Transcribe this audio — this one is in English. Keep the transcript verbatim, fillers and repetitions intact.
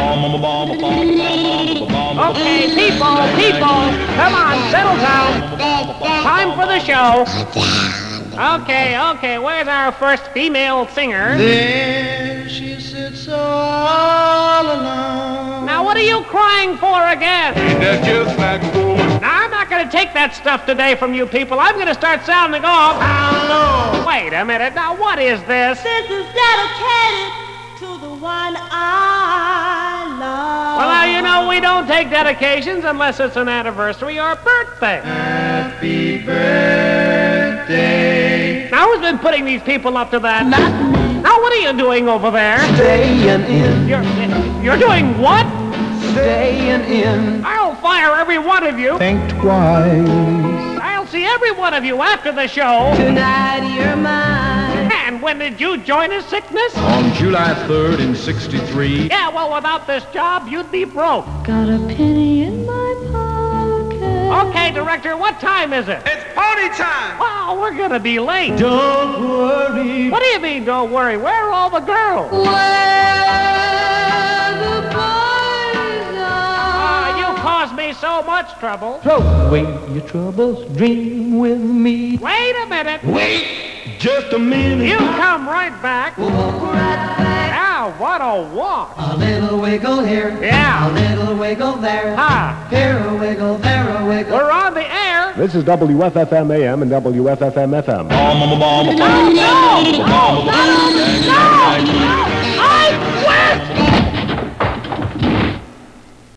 Okay, people, people, come on, settle down. Time for the show. Okay, okay, where's our first female singer? There she sits all alone. Now, what are you crying for again? That's just like a woman. Now, I'm not going to take that stuff today from you people. I'm going to start sounding off. Hello. Wait a minute. Now, what is this? This is dedicated to the one I love. Well, now, you know, we don't take dedications unless it's an anniversary or a birthday. Happy birthday. Now, who's been putting these people up to that? Not me. Now, what are you doing over there? Staying in. You're, you're doing what? Staying in. I'll fire every one of you. Think twice. I'll see every one of you after the show. Tonight you're mine. And when did you join a sickness? On July third in sixty-three. Yeah, well, without this job, you'd be broke. Got a penny in my pocket. Okay, director, what time is it? It's party time. Well, we're gonna be late. Don't worry. What do you mean, don't worry? Where are all the girls? Where the boys Ah, are. you caused me so much trouble. Throw away your troubles, dream with me. Wait a minute. Wait just a minute. You come right back. Walk right back. Now, what a walk. A little wiggle here. Yeah. A little wiggle there. Ha. Here a wiggle, there a wiggle. We're on the air. This is W F F M A M and W F F M F M. No, no, no, no, no, no.